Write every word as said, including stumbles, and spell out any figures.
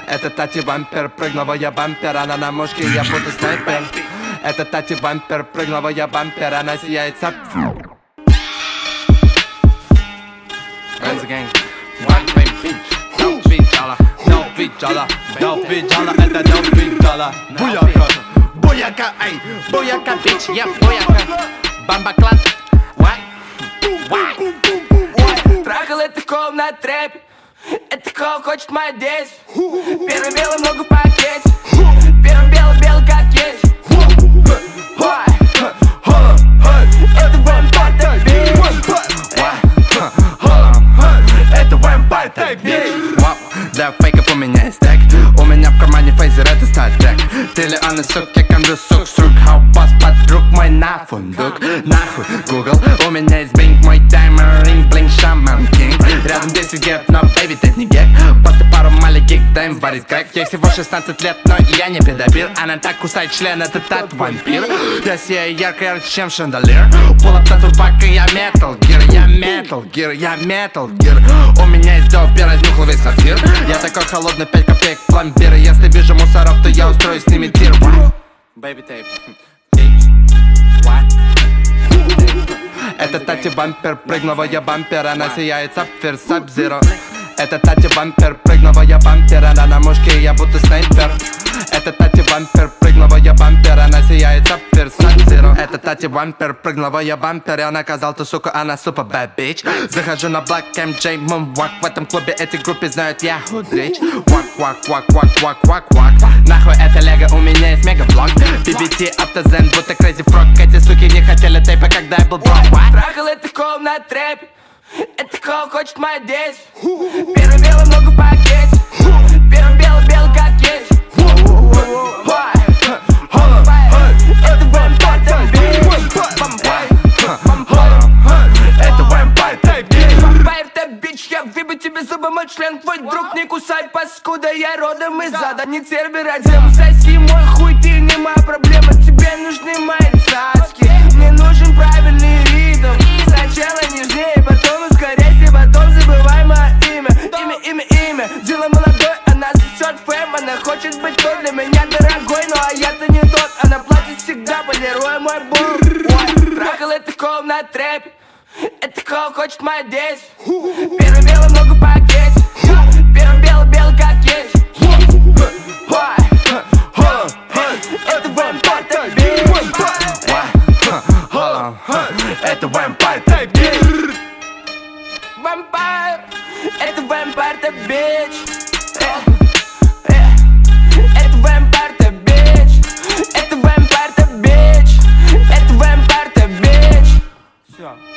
Это Тати Вампер, прыгнула я бампер, она на мушке, я буду снайпер. Это Тати Вампер, прыгнула я бампер, она сияет сапфир. Guns gang, one big bitch, no bitch, no bitch, no bitch, это no bitch, буяка, буяка, эй, буяка, bitch, я буяка, бамбаклад, why, why, why, трахал это кол на трэпе, это кол хочет мои действия, первым белым ногу в пакете, первым белым белый как есть, why, это вампир, это bitch, это вампир, это bitch. Вау, для фейков у меня есть стек, у меня в кармане фейзер, это статрек. Триллионы суки, камеры сук, струк, хаубас, подруг мой на фундук. Нахуй, Google, у меня есть бинг, мой таймер, ринг, блинк, шаман, кинг. Рядом десять гет, но бэйби, ты не гек. После пару маленьких дэм варит крэк. Ей всего шестнадцать лет, но я не педобил. Она так кусает член, это тат вампир. Я сияю ярко, ярче, чем шандалер. Pull up тату пак, и я метал гир, я метал гир, я метал гир. У меня есть доп, я разнюхал весь сапфир. Я такой холодный, пять копеек пломбир. Если вижу мусоров, то я устрою с ними тир. Baby tape, это Тати Вампер, прыгнула я бампер, она сияет сапфир, саб-зиро. Это Тати Вампер, прыгнула я бампер, она на мушке, я будто снайпер. Это Тати Вампер, прыгнула я бампер, она сияет сапфир, саб-зиро. Это Тати Вампер, прыгнула я бампер, я наказал ту суку, она супер bad bitch. Захожу на Black эм джей Moonwalk, в этом клубе этой группе знают я hood rich. Вак, вак, вак, вак, вак, вак, вак. Нахуй это лего, у меня есть мегаблок. би би ти, автозен, будто Crazy Frog. Эти суки не хотели тейпа, когда я был брок. Трахал это кол на трэпе, это кол хочет мои действия. Первым белым ногу в пакете, первым белым белый как есть. Это вампир, это bitch. Это вампир, это bitch. Вампир, это bitch. Я выбью тебе зубы, мой член. Твой друг не кусай, паскуда. Я родом из ада, не сервера тему. Соси мой хуй, ты не моя проблема. Тебе нужны мои цацки. Мне нужен правильный ритм. Сначала нежнее, потом ускоряйся, потом забывай мое имя. Имя, имя, имя. Дело молодой, она сосет фэм. Она хочет быть той для меня дорогой, но а я-то не тот. Она платит всегда, полируя мой бум. Трахал это кол на трэпе, это кол хочет мои действия. Первым белым ногу в пакете, первым белый белый как есть. Это вампир, это bitch. Это вампир, это bitch. Вампир, это вампир, это bitch. Это вампир, это bitch. Это вампир, это bitch. Это вампир, это bitch. Все.